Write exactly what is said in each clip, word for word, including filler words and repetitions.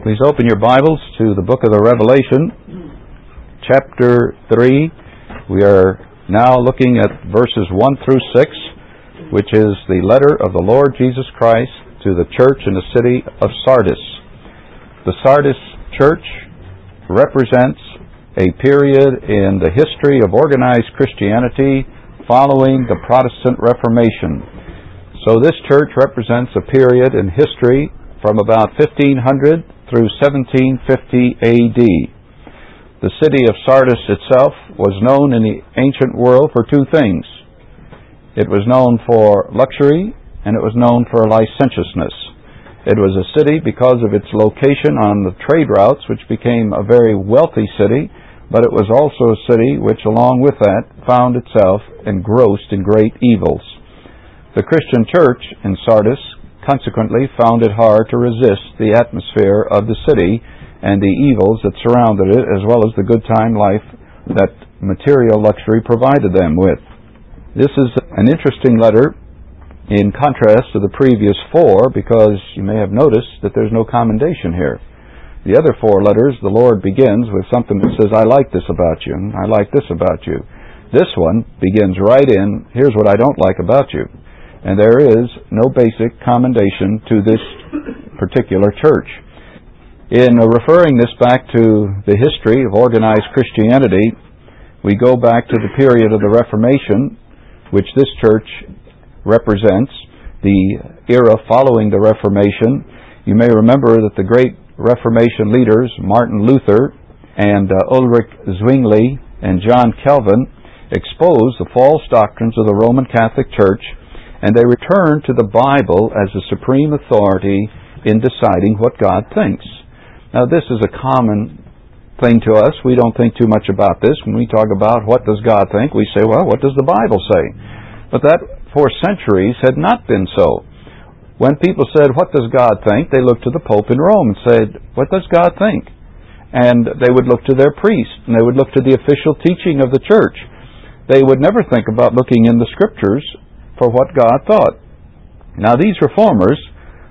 Please open your Bibles to the book of the Revelation, chapter three. We are now looking at verses one through six, which is the letter of the Lord Jesus Christ to the church in the city of Sardis. The Sardis church represents a period in the history of organized Christianity following the Protestant Reformation. So this church represents a period in history from about fifteen hundred through seventeen fifty A D. The city of Sardis itself was known in the ancient world for two things. It was known for luxury, and it was known for licentiousness. It was a city because of its location on the trade routes, which became a very wealthy city, but it was also a city which, along with that, found itself engrossed in great evils. The Christian church in Sardis consequently found it hard to resist the atmosphere of the city and the evils that surrounded it, as well as the good time life that material luxury provided them with. This is an interesting letter in contrast to the previous four, because you may have noticed that there's no commendation here. The other four letters, the Lord begins with something that says, I like this about you, and I like this about you. This one begins right in, here's what I don't like about you. And there is no basic commendation to this particular church. In referring this back to the history of organized Christianity, we go back to the period of the Reformation, which this church represents, the era following the Reformation. You may remember that the great Reformation leaders, Martin Luther and uh, Ulrich Zwingli and John Calvin, exposed the false doctrines of the Roman Catholic Church, and they returned to the Bible as the supreme authority in deciding what God thinks. Now, this is a common thing to us. We don't think too much about this. When we talk about what does God think, we say, well, what does the Bible say? But that, for centuries, had not been so. When people said, what does God think? They looked to the Pope in Rome and said, what does God think? And they would look to their priest, and they would look to the official teaching of the church. They would never think about looking in the Scriptures for what God thought. Now, these reformers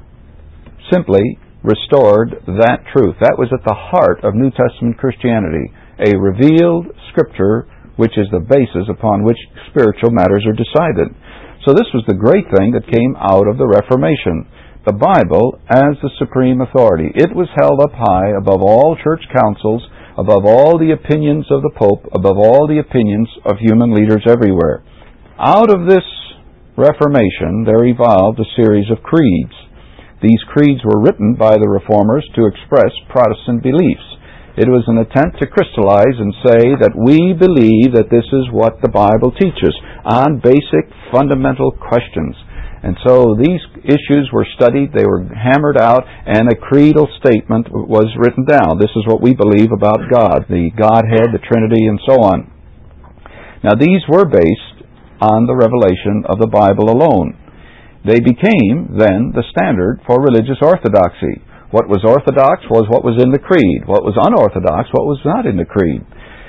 simply restored that truth. That was at the heart of New Testament Christianity, a revealed Scripture which is the basis upon which spiritual matters are decided. So this was the great thing that came out of the Reformation. The Bible as the supreme authority. It was held up high above all church councils, above all the opinions of the Pope, above all the opinions of human leaders everywhere. Out of this Reformation, there evolved a series of creeds. These creeds were written by the Reformers to express Protestant beliefs. It was an attempt to crystallize and say that we believe that this is what the Bible teaches on basic fundamental questions. And so these issues were studied, they were hammered out, and a creedal statement was written down. This is what we believe about God, the Godhead, the Trinity, and so on. Now, these were based on the revelation of the Bible alone. They became, then, the standard for religious orthodoxy. What was orthodox was what was in the creed. What was unorthodox, what was not in the creed.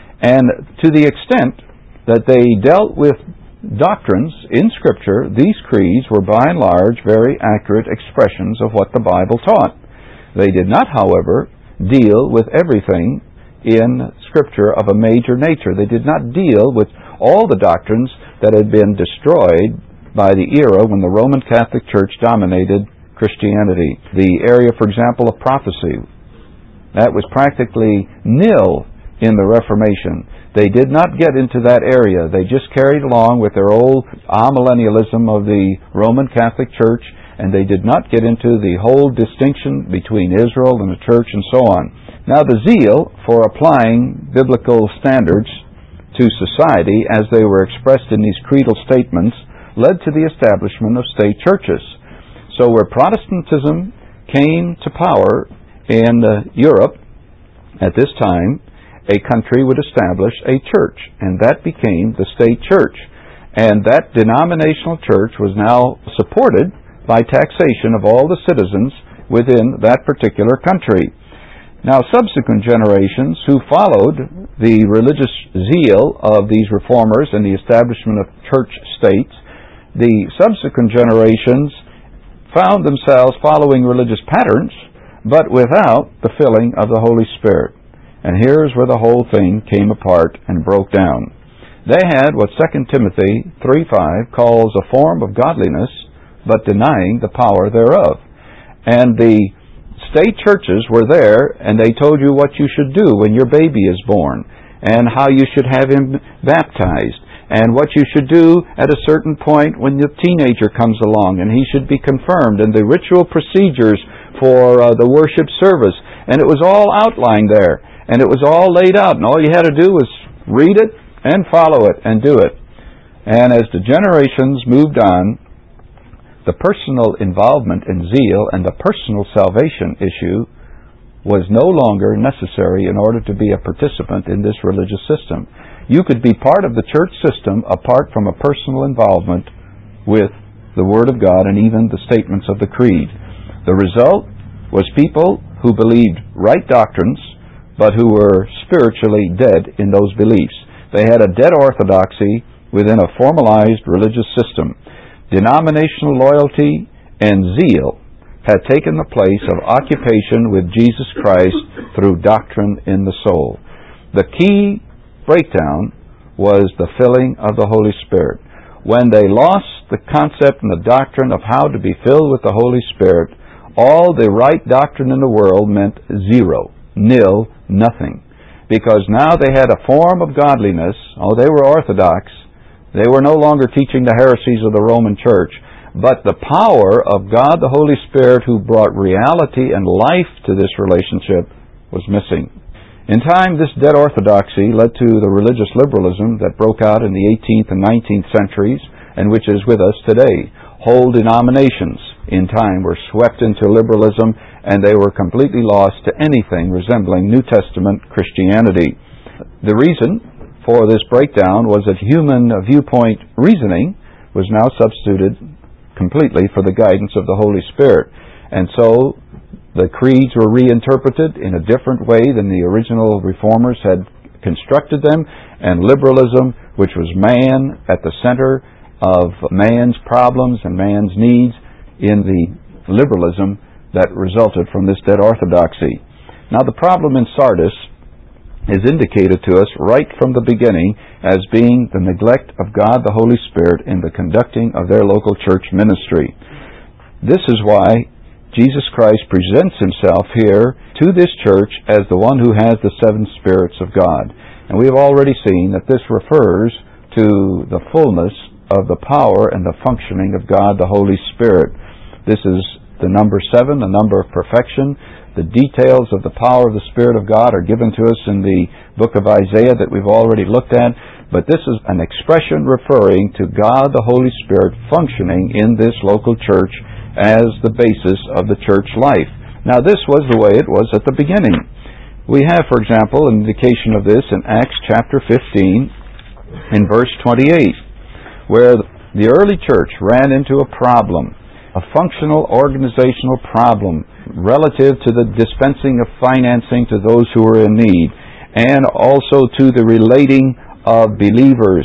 And to the extent that they dealt with doctrines in Scripture, these creeds were by and large very accurate expressions of what the Bible taught. They did not, however, deal with everything in Scripture of a major nature. They did not deal with all the doctrines that had been destroyed by the era when the Roman Catholic Church dominated Christianity. The area, for example, of prophecy, that was practically nil in the Reformation. They did not get into that area. They just carried along with their old amillennialism of the Roman Catholic Church, and they did not get into the whole distinction between Israel and the church and so on. Now, the zeal for applying biblical standards to society as they were expressed in these creedal statements led to the establishment of state churches. So where Protestantism came to power in uh, Europe at this time, a country would establish a church, and that became the state church. And that denominational church was now supported by taxation of all the citizens within that particular country. Now, subsequent generations who followed the religious zeal of these reformers and the establishment of church states, the subsequent generations found themselves following religious patterns but without the filling of the Holy Spirit. And here's where the whole thing came apart and broke down. They had what Second Timothy three five calls a form of godliness, but denying the power thereof. And the state churches were there, and they told you what you should do when your baby is born, and how you should have him baptized, and what you should do at a certain point when the teenager comes along and he should be confirmed, and the ritual procedures for uh, the worship service. And it was all outlined there, and it was all laid out, and all you had to do was read it and follow it and do it. And as the generations moved on, the personal involvement in zeal and the personal salvation issue was no longer necessary in order to be a participant in this religious system. You could be part of the church system apart from a personal involvement with the Word of God and even the statements of the creed. The result was people who believed right doctrines, but who were spiritually dead in those beliefs. They had a dead orthodoxy within a formalized religious system. Denominational loyalty and zeal had taken the place of occupation with Jesus Christ through doctrine in the soul. The key breakdown was the filling of the Holy Spirit. When they lost the concept and the doctrine of how to be filled with the Holy Spirit, all the right doctrine in the world meant zero, nil, nothing. Because now they had a form of godliness. Oh, they were orthodox. They were no longer teaching the heresies of the Roman Church. But the power of God the Holy Spirit, who brought reality and life to this relationship, was missing. In time, this dead orthodoxy led to the religious liberalism that broke out in the eighteenth and nineteenth centuries, and which is with us today. Whole denominations in time were swept into liberalism, and they were completely lost to anything resembling New Testament Christianity. The reason for this breakdown was that human viewpoint reasoning was now substituted completely for the guidance of the Holy Spirit. And so the creeds were reinterpreted in a different way than the original reformers had constructed them, and liberalism, which was man at the center of man's problems and man's needs, in the liberalism that resulted from this dead orthodoxy. Now, the problem in Sardis is indicated to us right from the beginning as being the neglect of God the Holy Spirit in the conducting of their local church ministry. This is why Jesus Christ presents himself here to this church as the one who has the seven spirits of God. And we have already seen that this refers to the fullness of the power and the functioning of God the Holy Spirit. This is the number seven, the number of perfection. The details of the power of the Spirit of God are given to us in the book of Isaiah that we've already looked at, but this is an expression referring to God the Holy Spirit functioning in this local church as the basis of the church life. Now, this was the way it was at the beginning. We have, for example, an indication of this in Acts chapter fifteen in verse twenty-eight, where the early church ran into a problem, a functional organizational problem relative to the dispensing of financing to those who were in need, and also to the relating of believers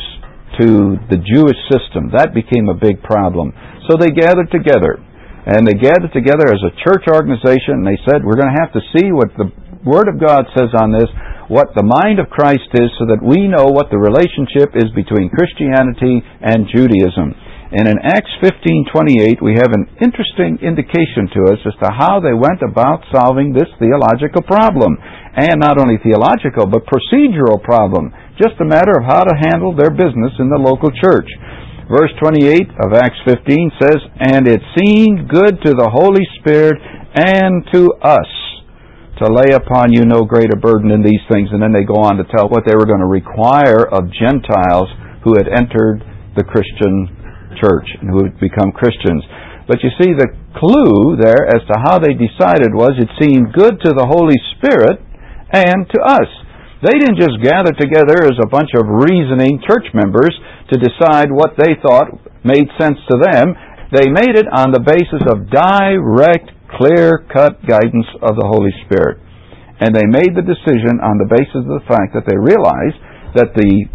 to the Jewish system. That became a big problem. So they gathered together, and they gathered together as a church organization, and they said, we're going to have to see what the Word of God says on this, what the mind of Christ is, so that we know what the relationship is between Christianity and Judaism. And in Acts fifteen twenty-eight, we have an interesting indication to us as to how they went about solving this theological problem. And not only theological, but procedural problem. Just a matter of how to handle their business in the local church. Verse twenty-eight of Acts fifteen says, "And it seemed good to the Holy Spirit and to us to lay upon you no greater burden in these things." And then they go on to tell what they were going to require of Gentiles who had entered the Christian church and who had become Christians. But you see, the clue there as to how they decided was it seemed good to the Holy Spirit and to us. They didn't just gather together as a bunch of reasoning church members to decide what they thought made sense to them. They made it on the basis of direct, clear-cut guidance of the Holy Spirit. And they made the decision on the basis of the fact that they realized that the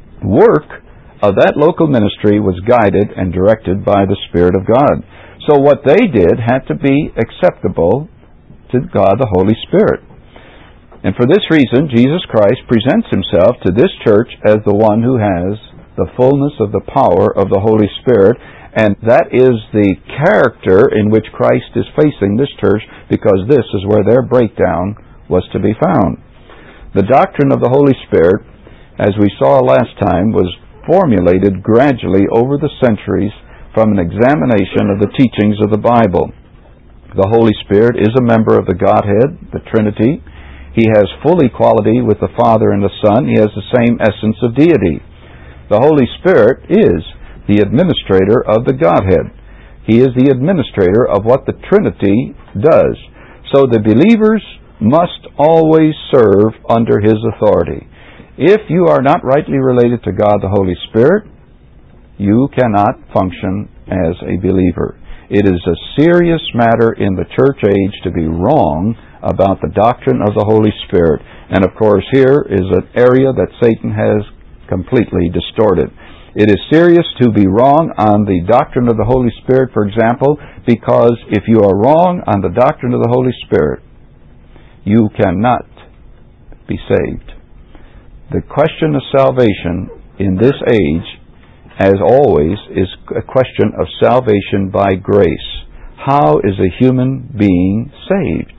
work of that local ministry was guided and directed by the Spirit of God. So what they did had to be acceptable to God the Holy Spirit. And for this reason, Jesus Christ presents Himself to this church as the one who has the fullness of the power of the Holy Spirit, and that is the character in which Christ is facing this church, because this is where their breakdown was to be found. The doctrine of the Holy Spirit, as we saw last time, was formulated gradually over the centuries from an examination of the teachings of the Bible. The Holy Spirit is a member of the Godhead, the Trinity. He has full equality with the Father and the Son. He has the same essence of deity. The Holy Spirit is the administrator of the Godhead. He is the administrator of what the Trinity does. So the believers must always serve under His authority. If you are not rightly related to God the Holy Spirit, you cannot function as a believer. It is a serious matter in the church age to be wrong about the doctrine of the Holy Spirit. And of course, here is an area that Satan has completely distorted. It is serious to be wrong on the doctrine of the Holy Spirit, for example, because if you are wrong on the doctrine of the Holy Spirit, you cannot be saved. The question of salvation in this age, as always, is a question of salvation by grace. How is a human being saved?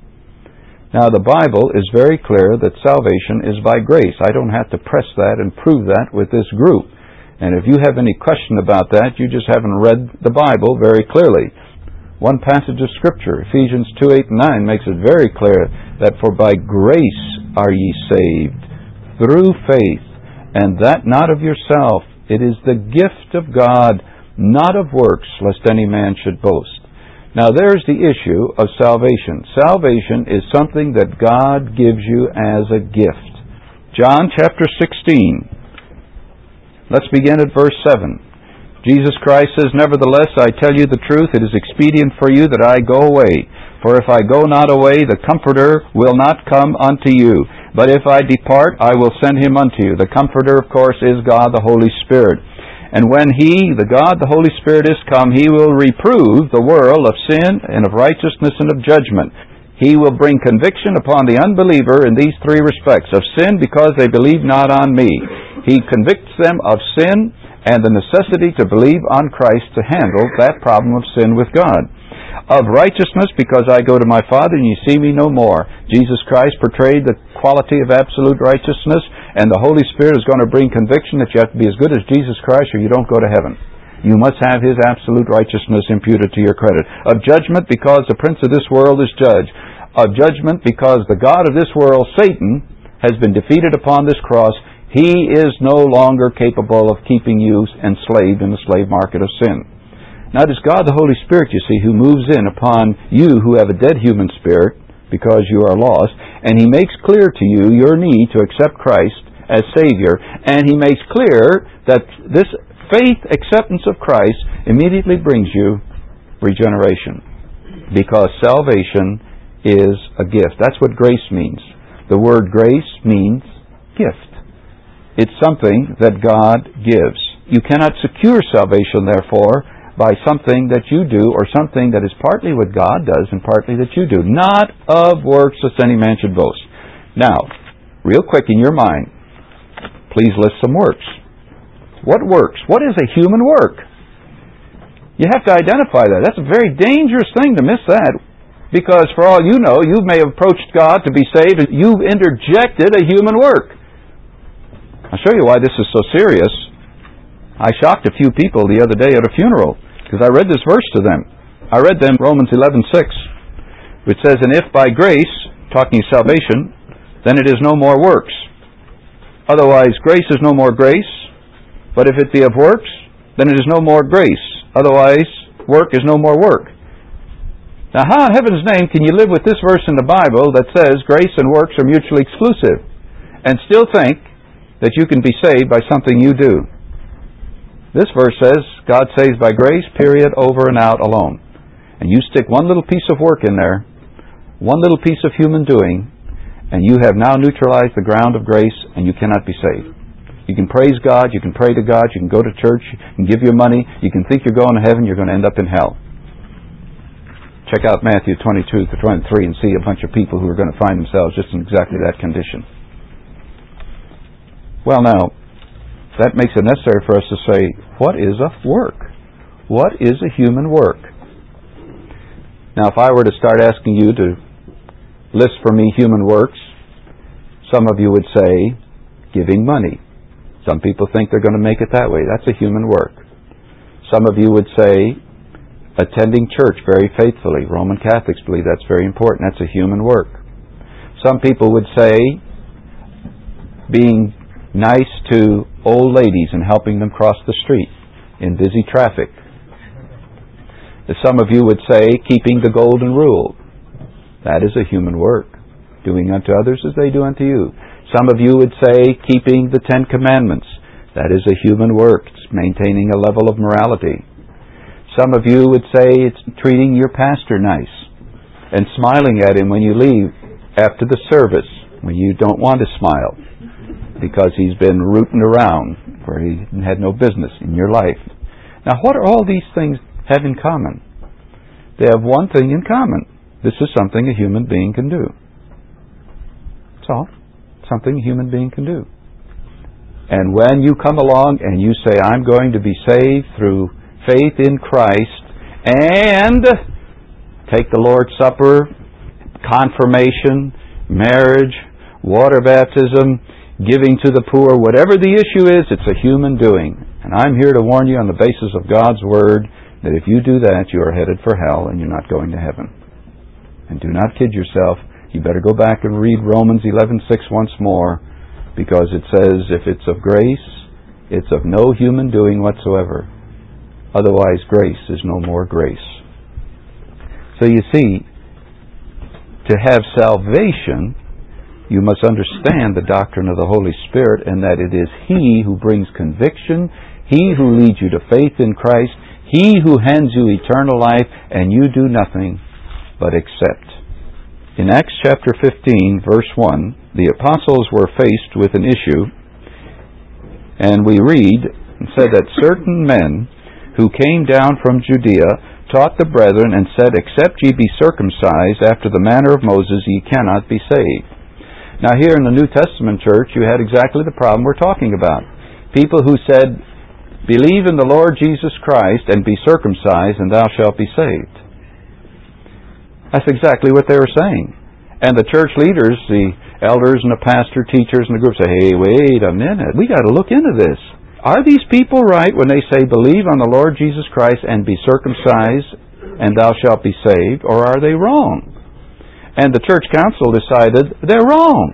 Now, the Bible is very clear that salvation is by grace. I don't have to press that and prove that with this group. And if you have any question about that, you just haven't read the Bible very clearly. One passage of Scripture, Ephesians two, eight, and nine, makes it very clear that for by grace are ye saved, through faith, and that not of yourself. It is the gift of God, not of works, lest any man should boast. Now there's the issue of salvation. Salvation is something that God gives you as a gift. John chapter sixteen. Let's begin at verse seven. Jesus Christ says, Nevertheless, I tell you the truth, it is expedient for you that I go away. For if I go not away, the Comforter will not come unto you. But if I depart, I will send Him unto you. The Comforter, of course, is God the Holy Spirit. And when He, the God, the Holy Spirit, is come, He will reprove the world of sin and of righteousness and of judgment. He will bring conviction upon the unbeliever in these three respects. Of sin, because they believe not on me. He convicts them of sin and the necessity to believe on Christ to handle that problem of sin with God. Of righteousness, because I go to my Father and you see me no more. Jesus Christ portrayed the quality of absolute righteousness, and the Holy Spirit is going to bring conviction that you have to be as good as Jesus Christ or you don't go to heaven. You must have His absolute righteousness imputed to your credit. Of judgment, because the prince of this world is judged. Of judgment, because the god of this world, Satan, has been defeated upon this cross. He is no longer capable of keeping you enslaved in the slave market of sin. Now it is God the Holy Spirit, you see, who moves in upon you who have a dead human spirit because you are lost, and He makes clear to you your need to accept Christ as Savior, and He makes clear that this faith acceptance of Christ immediately brings you regeneration, because salvation is a gift. That's what grace means. The word grace means gift. It's something that God gives. You cannot secure salvation, therefore, by something that you do or something that is partly what God does and partly that you do. Not of works lest any man should boast. Now, real quick in your mind, please list some works. What works? What is a human work? You have to identify that. That's a very dangerous thing to miss that, because for all you know, you may have approached God to be saved and you've interjected a human work. I'll show you why this is so serious. I shocked a few people the other day at a funeral because I read this verse to them. I read them Romans eleven six, which says, And if by grace, talking salvation, then it is no more works. Otherwise, grace is no more grace. But if it be of works, then it is no more grace. Otherwise, work is no more work. Now, how in heaven's name can you live with this verse in the Bible that says grace and works are mutually exclusive and still think that you can be saved by something you do? This verse says God saves by grace, period, over and out, alone. And you stick one little piece of work in there, one little piece of human doing, and you have now neutralized the ground of grace, and you cannot be saved. You can praise God, you can pray to God, you can go to church, you can give your money, you can think you're going to heaven, you're going to end up in hell. Check out Matthew twenty-two to twenty-three and see a bunch of people who are going to find themselves just in exactly that condition. Well, now, that makes it necessary for us to say, what is a work? What is a human work? Now, if I were to start asking you to list for me human works, some of you would say, giving money. Some people think they're going to make it that way. That's a human work. Some of you would say, attending church very faithfully. Roman Catholics believe that's very important. That's a human work. Some people would say, being nice to old ladies and helping them cross the street in busy traffic. Some of you would say, keeping the golden rule. That is a human work. Doing unto others as they do unto you. Some of you would say, keeping the Ten Commandments. That is a human work. It's maintaining a level of morality. Some of you would say it's treating your pastor nice and smiling at him when you leave after the service, when you don't want to smile because he's been rooting around where he had no business in your life. Now, what do all these things have in common? They have one thing in common. This is something a human being can do. That's all. Something a human being can do. And when you come along and you say, I'm going to be saved through faith in Christ and take the Lord's Supper, confirmation, marriage, water baptism, giving to the poor, whatever the issue is, it's a human doing. And I'm here to warn you on the basis of God's Word that if you do that, you are headed for hell and you're not going to heaven. And do not kid yourself. You better go back and read Romans eleven six once more, because it says, if it's of grace, it's of no human doing whatsoever. Otherwise, grace is no more grace. So you see, to have salvation, you must understand the doctrine of the Holy Spirit, and that it is He who brings conviction, He who leads you to faith in Christ, He who hands you eternal life, and you do nothing but accept. In Acts chapter fifteen, verse one, the apostles were faced with an issue, and we read, and said that certain men who came down from Judea taught the brethren and said, except ye be circumcised after the manner of Moses, ye cannot be saved. Now here in the New Testament church, you had exactly the problem we're talking about. People who said, believe in the Lord Jesus Christ and be circumcised, and thou shalt be saved. That's exactly what they were saying. And the church leaders, the elders and the pastor, teachers and the group say, hey, wait a minute, we got to look into this. Are these people right when they say, believe on the Lord Jesus Christ and be circumcised, and thou shalt be saved, or are they wrong? And the church council decided they're wrong,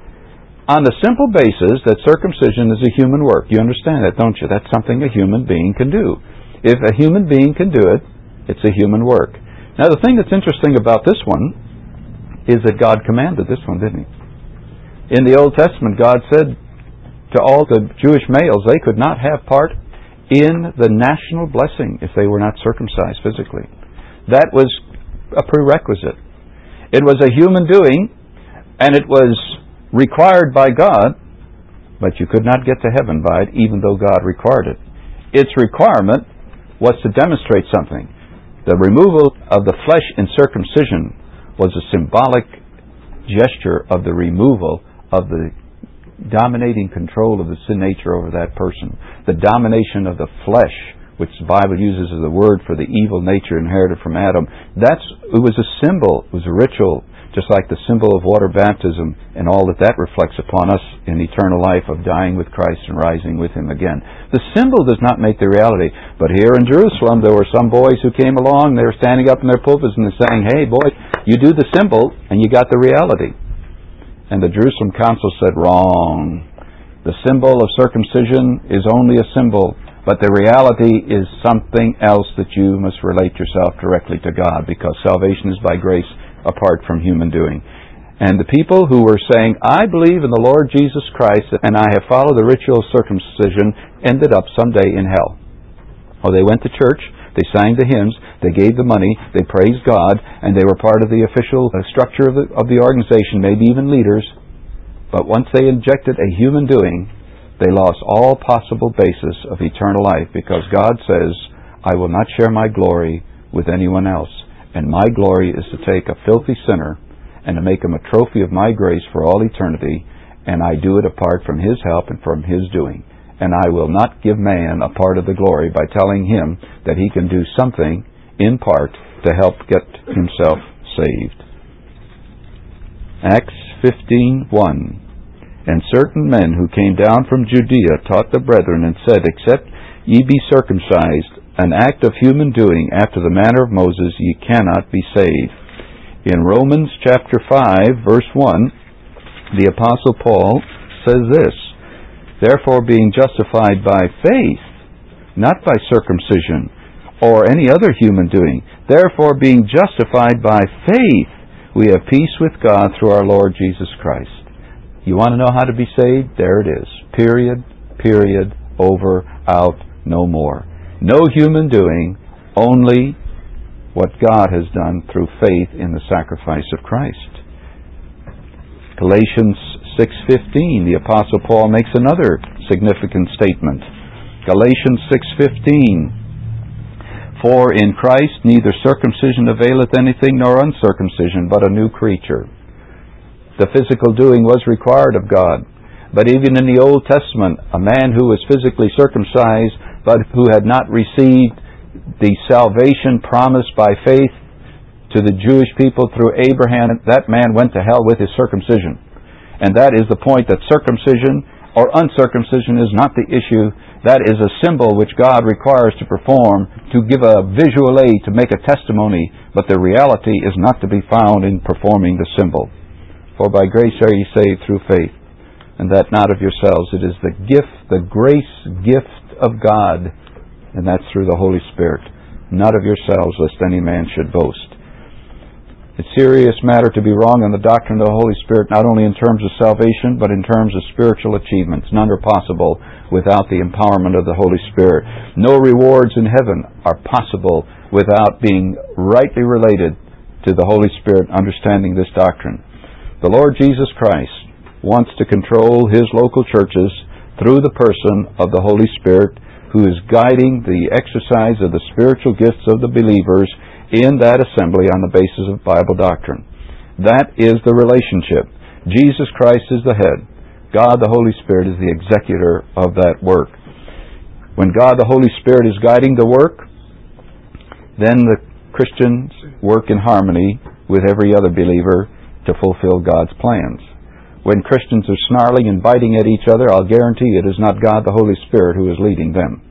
on the simple basis that circumcision is a human work. You understand that, don't you? That's something a human being can do. If a human being can do it, it's a human work. Now, the thing that's interesting about this one is that God commanded this one, didn't He? In the Old Testament, God said to all the Jewish males they could not have part in the national blessing if they were not circumcised physically. That was a prerequisite. It was a human doing, and it was required by God, but you could not get to heaven by it, even though God required it. Its requirement was to demonstrate something. The removal of the flesh in circumcision was a symbolic gesture of the removal of the dominating control of the sin nature over that person. The domination of the flesh, which the Bible uses as a word for the evil nature inherited from Adam. That's, it was a symbol, it was a ritual, just like the symbol of water baptism and all that that reflects upon us in eternal life of dying with Christ and rising with Him again. The symbol does not make the reality. But here in Jerusalem, there were some boys who came along, they were standing up in their pulpits and they're saying, hey, boy, you do the symbol and you got the reality. And the Jerusalem council said, wrong. The symbol of circumcision is only a symbol, but the reality is something else that you must relate yourself directly to God, because salvation is by grace apart from human doing. And the people who were saying, I believe in the Lord Jesus Christ and I have followed the ritual of circumcision, ended up someday in hell. Oh, they went to church, they sang the hymns, they gave the money, they praised God, and they were part of the official structure of the, of the organization, maybe even leaders. But once they injected a human doing, they lost all possible basis of eternal life, because God says, I will not share my glory with anyone else. And my glory is to take a filthy sinner and to make him a trophy of my grace for all eternity, and I do it apart from his help and from his doing. And I will not give man a part of the glory by telling him that he can do something in part to help get himself saved. Acts fifteen one. And certain men who came down from Judea taught the brethren and said, Except ye be circumcised, an act of human doing after the manner of Moses, ye cannot be saved. In Romans chapter five, verse one, the Apostle Paul says this, Therefore being justified by faith, not by circumcision or any other human doing, therefore being justified by faith, we have peace with God through our Lord Jesus Christ. You want to know how to be saved? There it is. Period, period, over, out, no more. No human doing, only what God has done through faith in the sacrifice of Christ. Galatians six fifteen, the Apostle Paul makes another significant statement. Galatians six fifteen, For in Christ neither circumcision availeth anything nor uncircumcision, but a new creature. The physical doing was required of God. But even in the Old Testament, a man who was physically circumcised, but who had not received the salvation promised by faith to the Jewish people through Abraham, that man went to hell with his circumcision. And that is the point, that circumcision or uncircumcision is not the issue. That is a symbol which God requires to perform to give a visual aid, to make a testimony, but the reality is not to be found in performing the symbol. For by grace are ye saved through faith, and that not of yourselves. It is the gift, the grace gift of God, and that's through the Holy Spirit. Not of yourselves, lest any man should boast. It's a serious matter to be wrong on the doctrine of the Holy Spirit, not only in terms of salvation, but in terms of spiritual achievements. None are possible without the empowerment of the Holy Spirit. No rewards in heaven are possible without being rightly related to the Holy Spirit, understanding this doctrine. The Lord Jesus Christ wants to control His local churches through the person of the Holy Spirit, who is guiding the exercise of the spiritual gifts of the believers in that assembly on the basis of Bible doctrine. That is the relationship. Jesus Christ is the head. God the Holy Spirit is the executor of that work. When God the Holy Spirit is guiding the work, then the Christians work in harmony with every other believer to fulfill God's plans. When Christians are snarling and biting at each other, I'll guarantee it is not God the Holy Spirit who is leading them.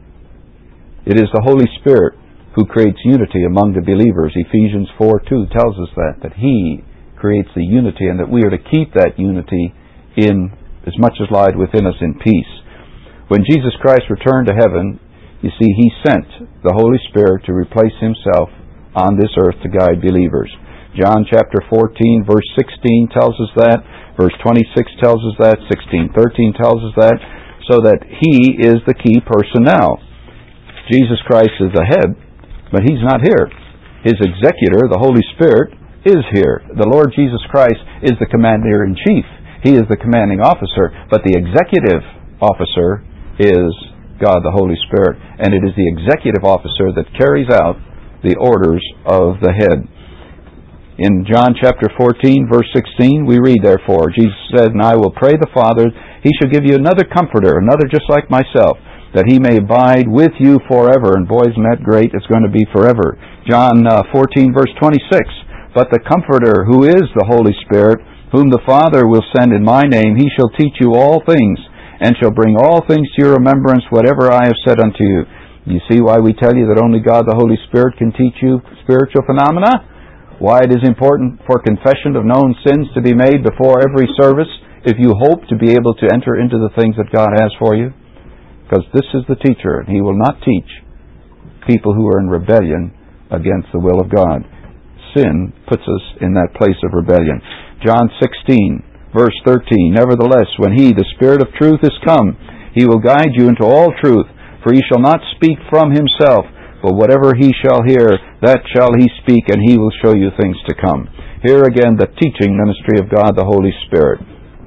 It is the Holy Spirit who creates unity among the believers. Ephesians four two tells us that, that He creates the unity, and that we are to keep that unity in as much as lied within us in peace. When Jesus Christ returned to heaven, you see, He sent the Holy Spirit to replace Himself on this earth to guide believers. John chapter fourteen, verse sixteen tells us that. Verse twenty-six tells us that. sixteen thirteen tells us that. So that He is the key person now. Jesus Christ is the head, but He's not here. His executor, the Holy Spirit, is here. The Lord Jesus Christ is the commander-in-chief. He is the commanding officer, but the executive officer is God the Holy Spirit. And it is the executive officer that carries out the orders of the head. In John chapter fourteen, verse sixteen, we read, Therefore, Jesus said, And I will pray the Father, He shall give you another comforter, another just like myself, that He may abide with you forever. And boy, isn't that great? It's going to be forever. John uh, fourteen, verse twenty-six, But the Comforter, who is the Holy Spirit, whom the Father will send in my name, He shall teach you all things, and shall bring all things to your remembrance, whatever I have said unto you. You see why we tell you that only God the Holy Spirit can teach you spiritual phenomena? Why it is important for confession of known sins to be made before every service if you hope to be able to enter into the things that God has for you? Because this is the teacher, and He will not teach people who are in rebellion against the will of God. Sin puts us in that place of rebellion. John sixteen, verse thirteen, Nevertheless, when He, the Spirit of truth, is come, He will guide you into all truth, for He shall not speak from Himself, but whatever He shall hear, that shall He speak, and He will show you things to come. Here again, the teaching ministry of God the Holy Spirit.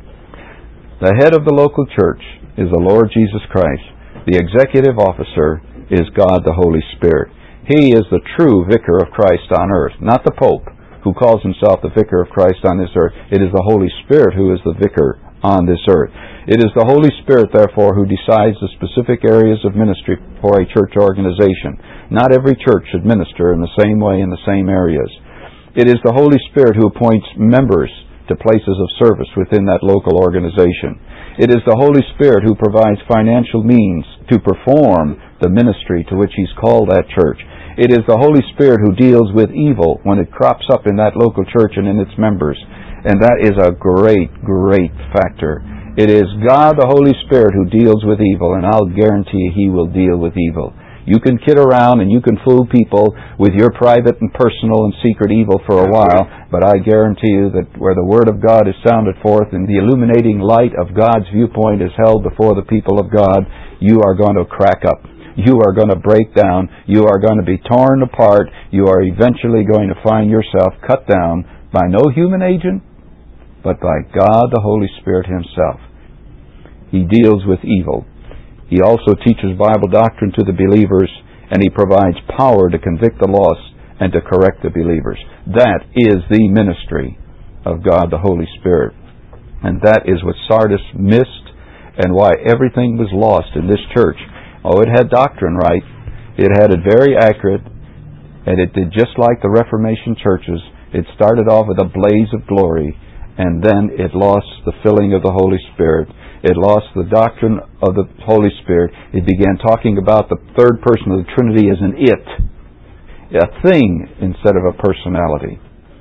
The head of the local church is the Lord Jesus Christ. The executive officer is God the Holy Spirit. He is the true vicar of Christ on earth, not the Pope, who calls himself the vicar of Christ on this earth. It is the Holy Spirit who is the vicar on this earth. It is the Holy Spirit, therefore, who decides the specific areas of ministry for a church organization. Not every church should minister in the same way in the same areas. It is the Holy Spirit who appoints members to places of service within that local organization. It is the Holy Spirit who provides financial means to perform the ministry to which He's called that church. It is the Holy Spirit who deals with evil when it crops up in that local church and in its members. And that is a great, great factor. It is God, the Holy Spirit, who deals with evil, and I'll guarantee you He will deal with evil. You can kid around and you can fool people with your private and personal and secret evil for a while, but I guarantee you that where the Word of God is sounded forth and the illuminating light of God's viewpoint is held before the people of God, you are going to crack up. You are going to break down. You are going to be torn apart. You are eventually going to find yourself cut down by no human agent, but by God the Holy Spirit Himself. He deals with evil. He also teaches Bible doctrine to the believers, and He provides power to convict the lost and to correct the believers. That is the ministry of God the Holy Spirit. And that is what Sardis missed and why everything was lost in this church. Oh, it had doctrine right. It had it very accurate, and it did just like the Reformation churches. It started off with a blaze of glory, and then it lost the filling of the Holy Spirit. It lost the doctrine of the Holy Spirit. It began talking about the third person of the Trinity as an it, a thing instead of a personality.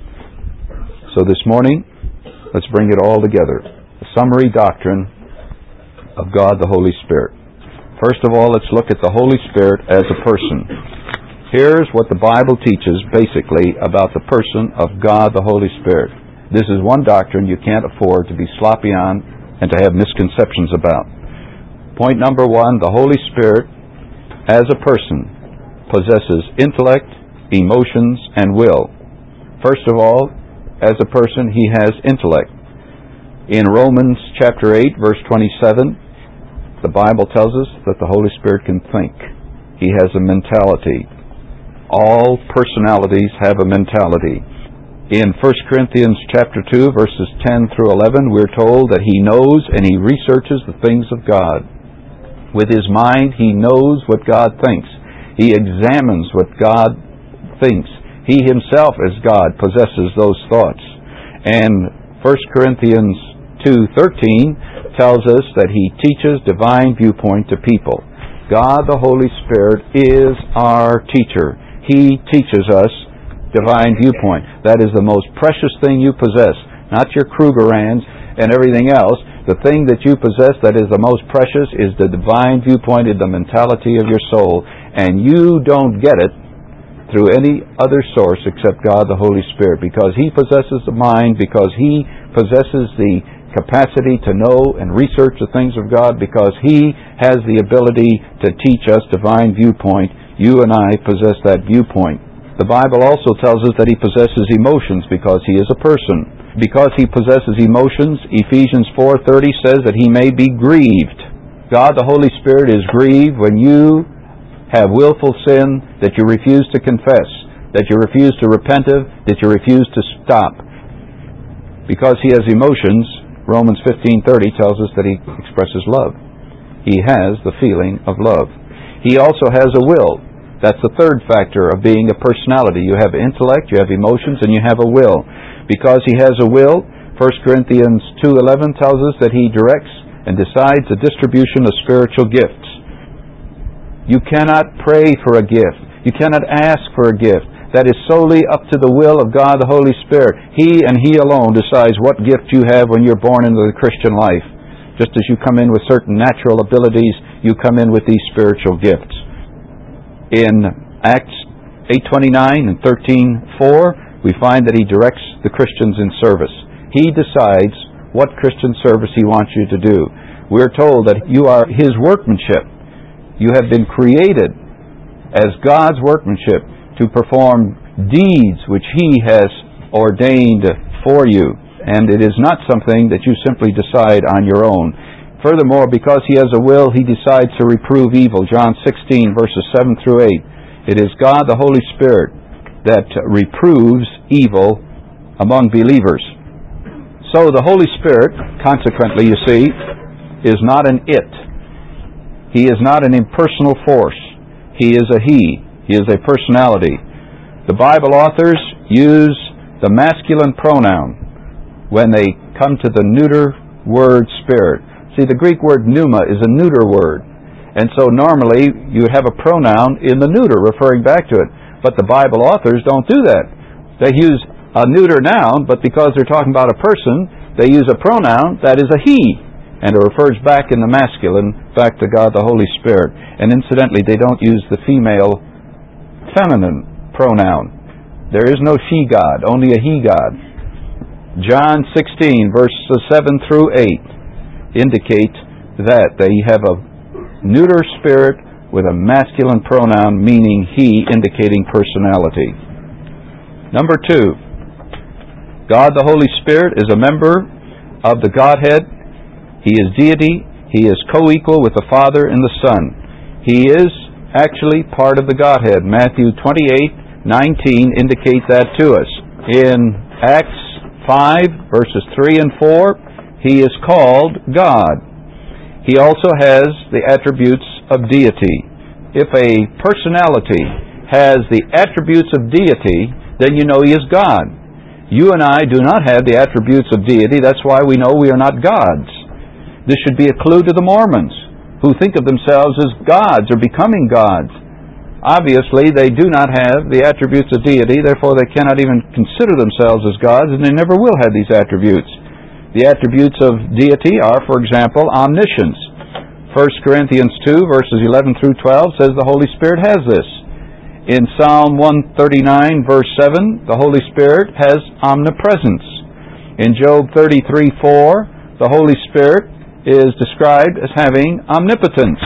So this morning, let's bring it all together. The summary doctrine of God the Holy Spirit. First of all, let's look at the Holy Spirit as a person. Here's what the Bible teaches basically about the person of God the Holy Spirit. This is one doctrine you can't afford to be sloppy on and to have misconceptions about. Point number one, the Holy Spirit, as a person, possesses intellect, emotions, and will. First of all, as a person, He has intellect. In Romans chapter eight, verse twenty-seven, the Bible tells us that the Holy Spirit can think. He has a mentality. All personalities have a mentality. In First Corinthians chapter two, verses ten through eleven, we're told that He knows and He researches the things of God. With His mind, He knows what God thinks. He examines what God thinks. He Himself, as God, possesses those thoughts. And First Corinthians two thirteen tells us that He teaches divine viewpoint to people. God, the Holy Spirit, is our teacher. He teaches us divine viewpoint. That is the most precious thing you possess, not your Krugerrands and everything else. The thing that you possess that is the most precious is the divine viewpoint, is the mentality of your soul, and you don't get it through any other source except God the Holy Spirit, because He possesses the mind, because He possesses the capacity to know and research the things of God, because He has the ability to teach us divine viewpoint. You and I possess that viewpoint. The Bible also tells us that He possesses emotions because He is a person. Because He possesses emotions, Ephesians four thirty says that He may be grieved. God the Holy Spirit is grieved when you have willful sin that you refuse to confess, that you refuse to repent of, that you refuse to stop. Because He has emotions, Romans fifteen thirty tells us that He expresses love. He has the feeling of love. He also has a will. That's the third factor of being a personality. You have intellect, you have emotions, and you have a will. Because He has a will, First Corinthians two eleven tells us that He directs and decides the distribution of spiritual gifts. You cannot pray for a gift. You cannot ask for a gift. That is solely up to the will of God the Holy Spirit. He and He alone decides what gift you have when you're born into the Christian life. Just as you come in with certain natural abilities, you come in with these spiritual gifts. In Acts eight twenty-nine and thirteen four, we find that He directs the Christians in service. He decides what Christian service He wants you to do. We're told that you are His workmanship. You have been created as God's workmanship to perform deeds which He has ordained for you. And it is not something that you simply decide on your own. Furthermore, because He has a will, He decides to reprove evil. John sixteen, verses seven through eight. It is God, the Holy Spirit, that reproves evil among believers. So the Holy Spirit, consequently, you see, is not an it. He is not an impersonal force. He is a he. He is a personality. The Bible authors use the masculine pronoun when they come to the neuter word spirit. See, the Greek word pneuma is a neuter word. And so normally you would have a pronoun in the neuter referring back to it. But the Bible authors don't do that. They use a neuter noun, but because they're talking about a person, they use a pronoun that is a he. And it refers back in the masculine, back to God the Holy Spirit. And incidentally, they don't use the female feminine pronoun. There is no she God, only a he God. John sixteen, verses seven through eight indicate that they have a neuter spirit with a masculine pronoun, meaning he, indicating personality. Number two, God the Holy Spirit is a member of the Godhead. He is deity. He is co-equal with the Father and the Son. He is actually part of the Godhead. Matthew twenty-eight nineteen indicates that to us. In Acts five, verses three and four, he is called God. He also has the attributes of deity. If a personality has the attributes of deity, then you know he is God. You and I do not have the attributes of deity. That's why we know we are not gods. This should be a clue to the Mormons, who think of themselves as gods or becoming gods. Obviously, they do not have the attributes of deity, therefore they cannot even consider themselves as gods, and they never will have these attributes. The attributes of deity are, for example, omniscience. First Corinthians two, verses eleven through twelve says the Holy Spirit has this. In Psalm one thirty-nine, verse seven, the Holy Spirit has omnipresence. In Job thirty-three four, the Holy Spirit is described as having omnipotence.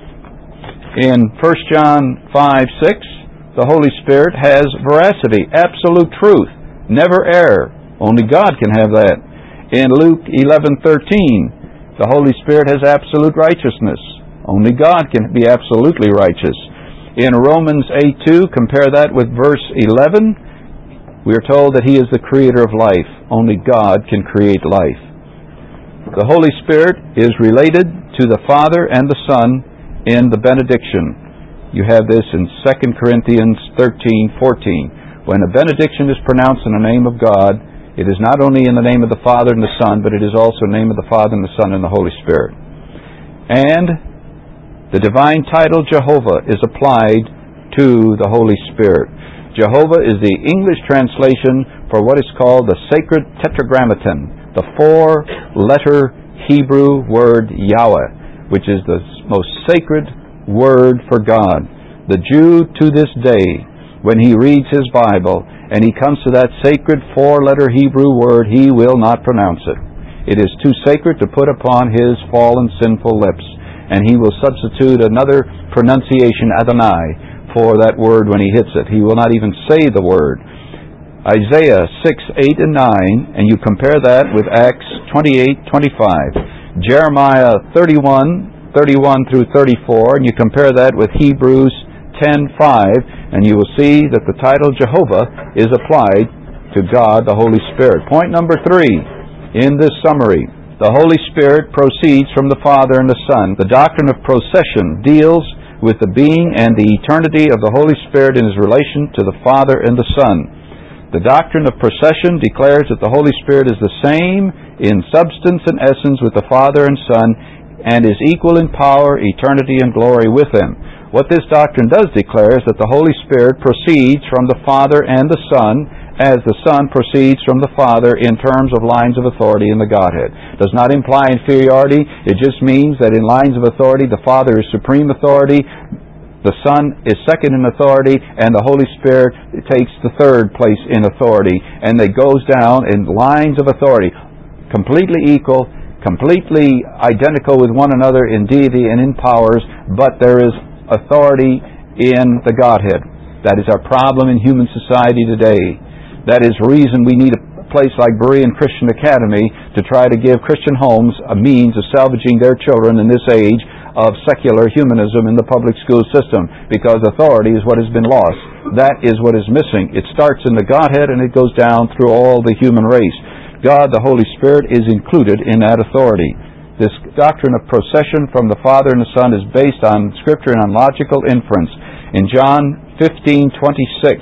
In First John five six, the Holy Spirit has veracity, absolute truth, never error. Only God can have that. In Luke eleven thirteen, the Holy Spirit has absolute righteousness. Only God can be absolutely righteous. In Romans eight two, compare that with verse eleven, we are told that He is the creator of life. Only God can create life. The Holy Spirit is related to the Father and the Son in the benediction. You have this in Second Corinthians thirteen fourteen. When a benediction is pronounced in the name of God, it is not only in the name of the Father and the Son, but it is also in the name of the Father and the Son and the Holy Spirit. And the divine title Jehovah is applied to the Holy Spirit. Jehovah is the English translation for what is called the sacred tetragrammaton, the four-letter Hebrew word Yahweh, which is the most sacred word for God. The Jew to this day, when he reads his Bible and he comes to that sacred four-letter Hebrew word, he will not pronounce it. It is too sacred to put upon his fallen sinful lips, and he will substitute another pronunciation, Adonai, for that word when he hits it. He will not even say the word. Isaiah six, eight, and nine, and you compare that with Acts twenty-eight, twenty-five. Jeremiah thirty-one, thirty-one through thirty-four, and you compare that with Hebrews ten, five, and you will see that the title Jehovah is applied to God the Holy Spirit. Point number three in this summary. The Holy Spirit proceeds from the Father and the Son. The doctrine of procession deals with the being and the eternity of the Holy Spirit in His relation to the Father and the Son. The doctrine of procession declares that the Holy Spirit is the same in substance and essence with the Father and Son, and is equal in power, eternity, and glory with them. What this doctrine does declare is that the Holy Spirit proceeds from the Father and the Son, as the Son proceeds from the Father in terms of lines of authority in the Godhead. It does not imply inferiority. It just means that in lines of authority, the Father is supreme authority, the Son is second in authority, and the Holy Spirit takes the third place in authority. And it goes down in lines of authority, completely equal, completely identical with one another in deity and in powers, but there is authority in the Godhead. That is our problem in human society today. That is the reason we need a place like Berean Christian Academy to try to give Christian homes a means of salvaging their children in this age of secular humanism in the public school system, because authority is what has been lost. That is what is missing. It starts in the Godhead and it goes down through all the human race. God, the Holy Spirit, is included in that authority. This doctrine of procession from the Father and the Son is based on Scripture and on logical inference. In John fifteen twenty-six,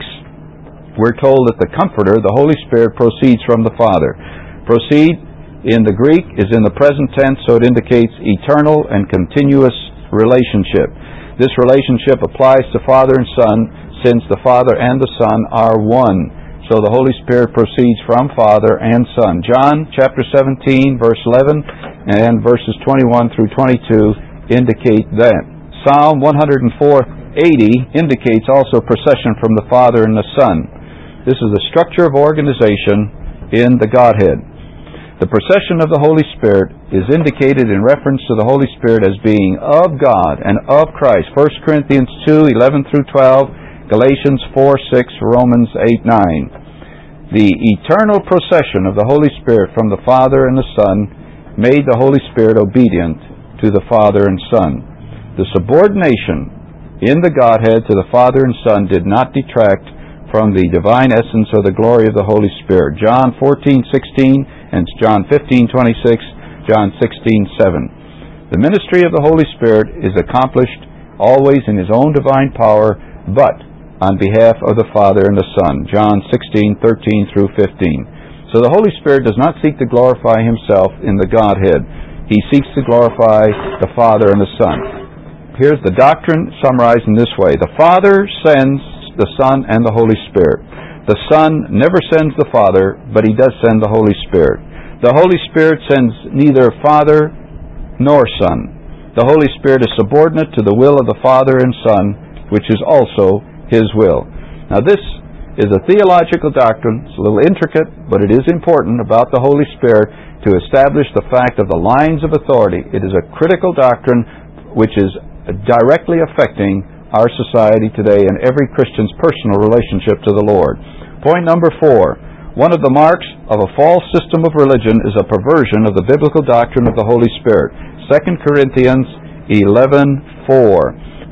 we're told that the Comforter, the Holy Spirit, proceeds from the Father. Proceed in the Greek is in the present tense, so it indicates eternal and continuous relationship. This relationship applies to Father and Son, since the Father and the Son are one. So the Holy Spirit proceeds from Father and Son. John chapter seventeen, verse eleven, and verses twenty-one through twenty-two indicate that. Psalm one oh four eighty indicates also procession from the Father and the Son. This is the structure of organization in the Godhead. The procession of the Holy Spirit is indicated in reference to the Holy Spirit as being of God and of Christ. First Corinthians two, eleven through twelve, Galatians four, six, Romans eight, nine. The eternal procession of the Holy Spirit from the Father and the Son made the Holy Spirit obedient to the Father and Son. The subordination in the Godhead to the Father and Son did not detract from the divine essence or the glory of the Holy Spirit. John fourteen, sixteen and John fifteen, twenty-six, John sixteen, seven. The ministry of the Holy Spirit is accomplished always in His own divine power, but on behalf of the Father and the Son. John sixteen, thirteen through fifteen. So the Holy Spirit does not seek to glorify Himself in the Godhead. He seeks to glorify the Father and the Son. Here's the doctrine summarized in this way. The Father sends the Son and the Holy Spirit. The Son never sends the Father, but He does send the Holy Spirit. The Holy Spirit sends neither Father nor Son. The Holy Spirit is subordinate to the will of the Father and Son, which is also His will. Now this is a theological doctrine. It's a little intricate, but it is important about the Holy Spirit to establish the fact of the lines of authority. It is a critical doctrine which is directly affecting our society today and every Christian's personal relationship to the Lord. Point number four. One of the marks of a false system of religion is a perversion of the biblical doctrine of the Holy Spirit. Second Corinthians eleven, four.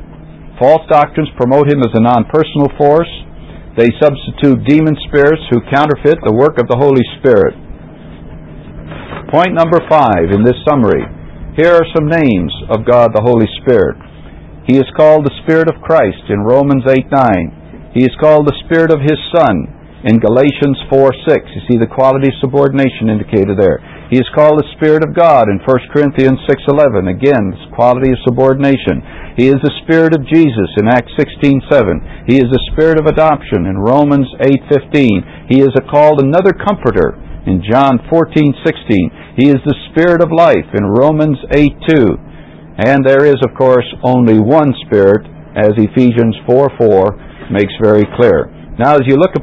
False doctrines promote Him as a non-personal force. They substitute demon spirits who counterfeit the work of the Holy Spirit. Point number five in this summary. Here are some names of God the Holy Spirit. He is called the Spirit of Christ in Romans eight, nine. He is called the Spirit of His Son in Galatians four, six. You see the quality of subordination indicated there. He is called the Spirit of God in First Corinthians six, eleven. Again, this quality of subordination. He is the Spirit of Jesus in Acts sixteen, seven. He is the Spirit of adoption in Romans eight, fifteen. He is called another Comforter in John fourteen, sixteen. He is the Spirit of life in Romans eight, two. And there is, of course, only one Spirit, as Ephesians four, four makes very clear. Now, as you look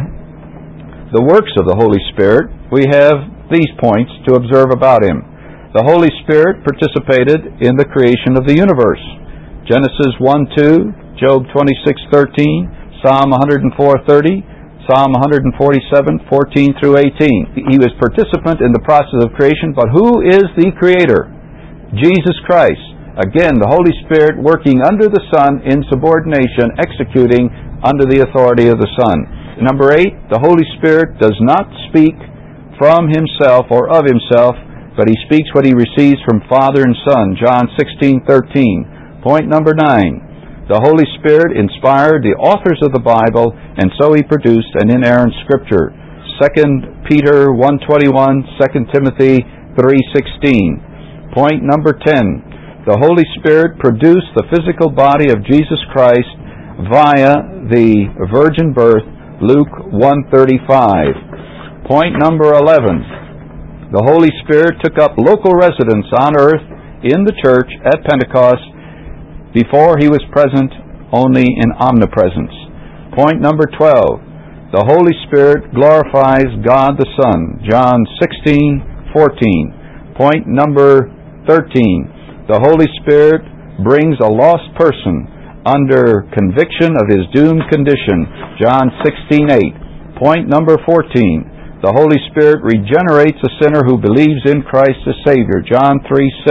upon the works of the Holy Spirit, we have these points to observe about Him. The Holy Spirit participated in the creation of the universe. Genesis one, two, Job twenty-six, thirteen, Psalm one oh four, thirty, Psalm one forty-seven, fourteen through eighteen. He was participant in the process of creation, but who is the Creator? Jesus Christ. Again, the Holy Spirit working under the Son in subordination, executing under the authority of the Son. Number eight, the Holy Spirit does not speak from Himself or of Himself, but He speaks what He receives from Father and Son. John sixteen, thirteen. Point number nine, the Holy Spirit inspired the authors of the Bible, and so He produced an inerrant Scripture. Second Peter one, twenty-one, Second Timothy three, sixteen. Point number ten, the Holy Spirit produced the physical body of Jesus Christ via the virgin birth, Luke one, thirty-five. Point number eleven, the Holy Spirit took up local residence on earth in the church at Pentecost. Before He was present only in omnipresence. Point number twelve, the Holy Spirit glorifies God the Son. John sixteen, fourteen. Point number thirteen, the Holy Spirit brings a lost person under conviction of his doomed condition. John sixteen, eight. Point number fourteen, the Holy Spirit regenerates a sinner who believes in Christ as Savior. John three, six.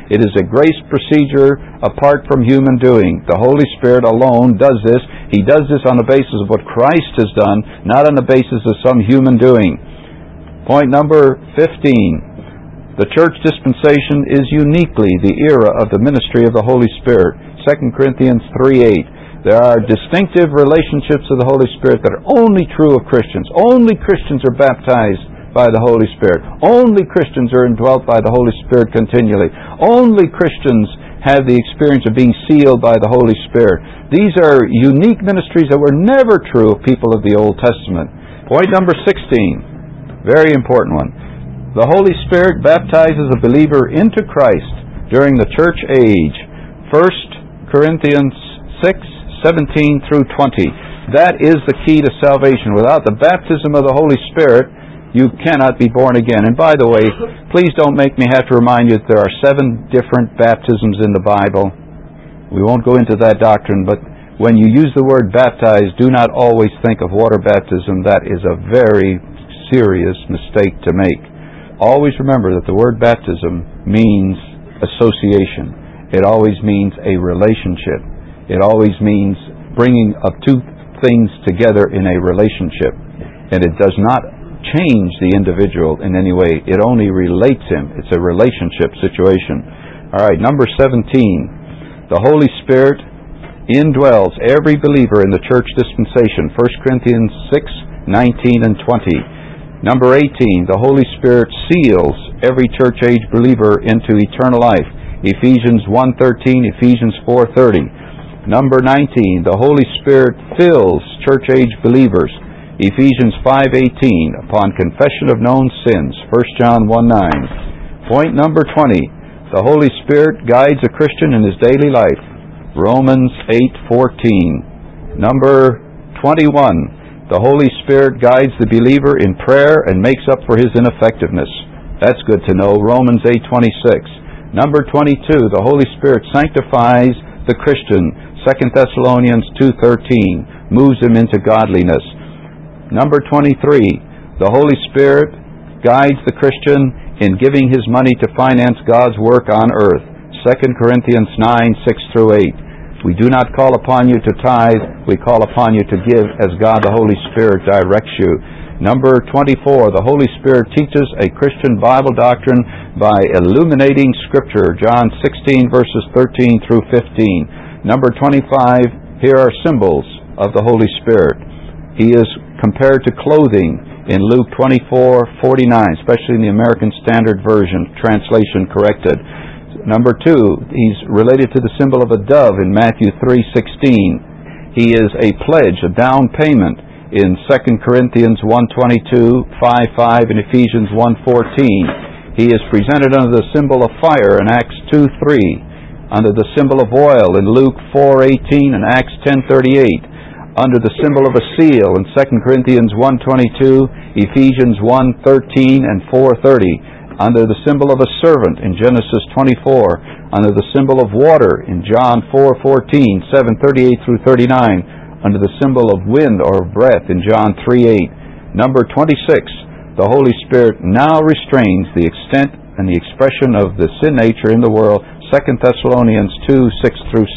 It is a grace procedure apart from human doing. The Holy Spirit alone does this. He does this on the basis of what Christ has done, not on the basis of some human doing. Point number fifteen. The church dispensation is uniquely the era of the ministry of the Holy Spirit. Second Corinthians three eight. There are distinctive relationships of the Holy Spirit that are only true of Christians. Only Christians are baptized by the Holy Spirit. Only Christians are indwelt by the Holy Spirit continually. Only Christians have the experience of being sealed by the Holy Spirit. These are unique ministries that were never true of people of the Old Testament. Point number sixteen. Very important one. The Holy Spirit baptizes a believer into Christ during the church age. First Corinthians six seventeen through twenty. That is the key to salvation. Without the baptism of the Holy Spirit, you cannot be born again. And by the way, please don't make me have to remind you that there are seven different baptisms in the Bible. We won't go into that doctrine, but when you use the word baptize, do not always think of water baptism. That is a very serious mistake to make. Always remember that the word baptism means association. It always means a relationship. It always means bringing of two things together in a relationship. And it does not change the individual in any way. It only relates him. It's a relationship situation. All right, number seventeen. The Holy Spirit indwells every believer in the church dispensation. First Corinthians six nineteen and twenty. Number eighteen, the Holy Spirit seals every church age believer into eternal life. Ephesians one thirteen, Ephesians four thirty. Number nineteen, the Holy Spirit fills church age believers. Ephesians five eighteen, upon confession of known sins. First John one nine. Point number twenty, the Holy Spirit guides a Christian in his daily life. Romans eight fourteen. Number twenty-one, the Holy Spirit guides the believer in prayer and makes up for his ineffectiveness. That's good to know. Romans eight twenty-six. Number twenty-two, the Holy Spirit sanctifies the Christian. Second Thessalonians two thirteen, moves him into godliness. Number twenty-three, the Holy Spirit guides the Christian in giving his money to finance God's work on earth. Second Corinthians nine six through eight. We do not call upon you to tithe, we call upon you to give as God the Holy Spirit directs you. Number twenty-four, the Holy Spirit teaches a Christian Bible doctrine by illuminating Scripture, John sixteen verses thirteen through fifteen. Number twenty-five, here are symbols of the Holy Spirit. He is compared to clothing in Luke twenty-four forty-nine, especially in the American Standard Version, translation corrected. Number two, he's related to the symbol of a dove in Matthew three sixteen. He is a pledge, a down payment in Second Corinthians one twenty-two, five five, and Ephesians one fourteen. He is presented under the symbol of fire in Acts two three, under the symbol of oil in Luke four eighteen and Acts ten thirty-eight, under the symbol of a seal in Second Corinthians one twenty-two, Ephesians one thirteen and four thirty. Under the symbol of a servant in Genesis twenty-four, under the symbol of water in John four fourteen, seven thirty-eight through thirty-nine, under the symbol of wind or breath in John three eight. Number twenty-six, the Holy Spirit now restrains the extent and the expression of the sin nature in the world, Second Thessalonians two six through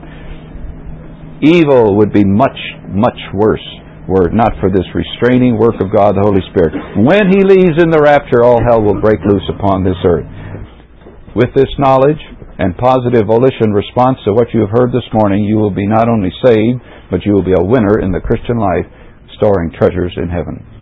seven. Evil would be much, much worse were it not for this restraining work of God, the Holy Spirit. When He leaves in the rapture, all hell will break loose upon this earth. With this knowledge and positive volition response to what you have heard this morning, you will be not only saved, but you will be a winner in the Christian life, storing treasures in heaven.